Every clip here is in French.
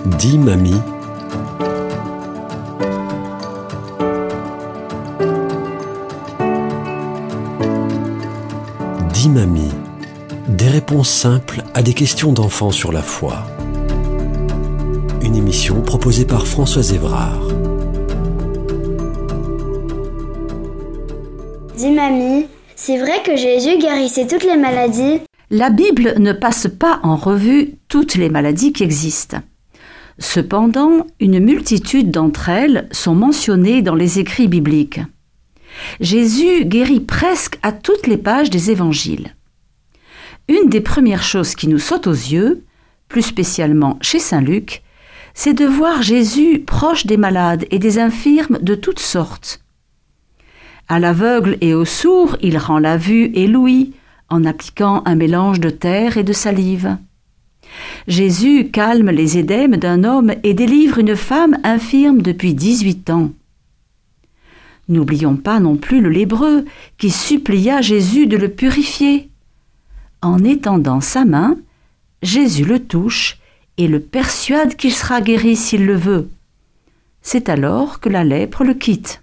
Dis mamie. Dis mamie. Des réponses simples à des questions d'enfants sur la foi. Une émission proposée par Françoise Évrard. Dis mamie, c'est vrai que Jésus guérissait toutes les maladies? La Bible ne passe pas en revue toutes les maladies qui existent. Cependant, une multitude d'entre elles sont mentionnées dans les écrits bibliques. Jésus guérit presque à toutes les pages des évangiles. Une des premières choses qui nous saute aux yeux, plus spécialement chez saint Luc, c'est de voir Jésus proche des malades et des infirmes de toutes sortes. À l'aveugle et au sourd, il rend la vue et l'ouïe en appliquant un mélange de terre et de salive. Jésus calme les édèmes d'un homme et délivre une femme infirme depuis 18 ans. N'oublions pas non plus le lépreux qui supplia Jésus de le purifier. En étendant sa main, Jésus le touche et le persuade qu'il sera guéri s'il le veut. C'est alors que la lèpre le quitte.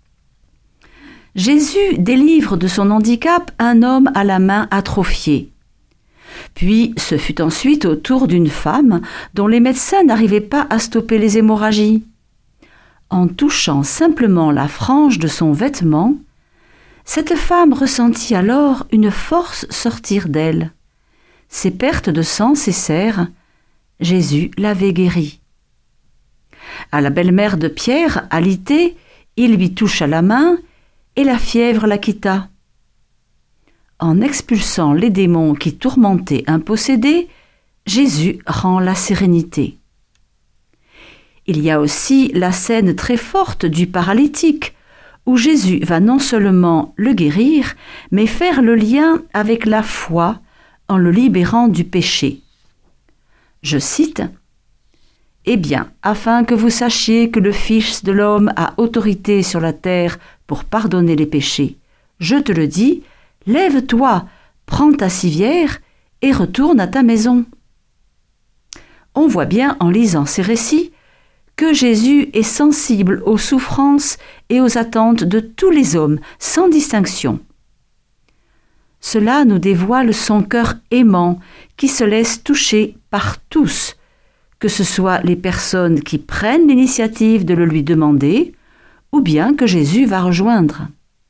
Jésus délivre de son handicap un homme à la main atrophiée. Puis ce fut ensuite au tour d'une femme dont les médecins n'arrivaient pas à stopper les hémorragies. En touchant simplement la frange de son vêtement, cette femme ressentit alors une force sortir d'elle. Ses pertes de sang cessèrent. Jésus l'avait guérie. À la belle-mère de Pierre, alitée, il lui toucha la main et la fièvre la quitta. En expulsant les démons qui tourmentaient un possédé, Jésus rend la sérénité. Il y a aussi la scène très forte du paralytique, où Jésus va non seulement le guérir, mais faire le lien avec la foi en le libérant du péché. Je cite : « Eh bien, afin que vous sachiez que le Fils de l'homme a autorité sur la terre pour pardonner les péchés, je te le dis, lève-toi, prends ta civière et retourne à ta maison. » On voit bien en lisant ces récits que Jésus est sensible aux souffrances et aux attentes de tous les hommes, sans distinction. Cela nous dévoile son cœur aimant qui se laisse toucher par tous, que ce soit les personnes qui prennent l'initiative de le lui demander ou bien que Jésus va rejoindre.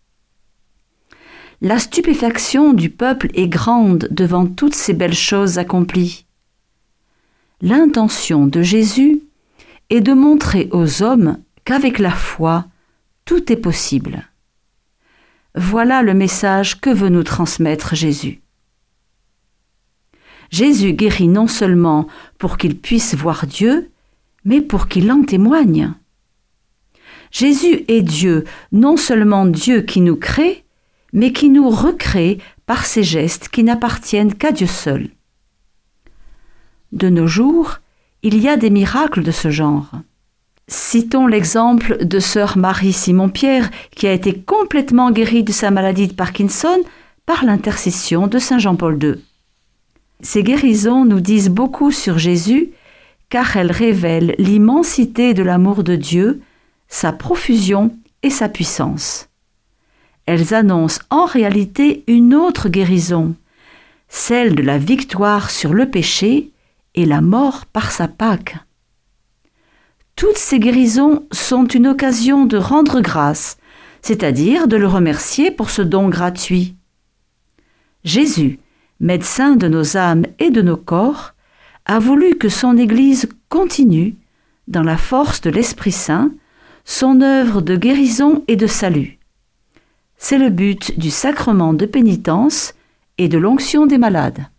La stupéfaction du peuple est grande devant toutes ces belles choses accomplies. L'intention de Jésus est de montrer aux hommes qu'avec la foi, tout est possible. Voilà le message que veut nous transmettre Jésus. Jésus guérit non seulement pour qu'il puisse voir Dieu, mais pour qu'il en témoigne. Jésus est Dieu, non seulement Dieu qui nous crée, mais qui nous recrée par ses gestes qui n'appartiennent qu'à Dieu seul. De nos jours, il y a des miracles de ce genre. Citons l'exemple de sœur Marie Simon-Pierre, qui a été complètement guérie de sa maladie de Parkinson par l'intercession de saint Jean-Paul II. Ces guérisons nous disent beaucoup sur Jésus, car elles révèlent l'immensité de l'amour de Dieu, sa profusion et sa puissance. Elles annoncent en réalité une autre guérison, celle de la victoire sur le péché et la mort par sa Pâque. Toutes ces guérisons sont une occasion de rendre grâce, c'est-à-dire de le remercier pour ce don gratuit. Jésus, médecin de nos âmes et de nos corps, a voulu que son Église continue, dans la force de l'Esprit Saint, son œuvre de guérison et de salut. C'est le but du sacrement de pénitence et de l'onction des malades.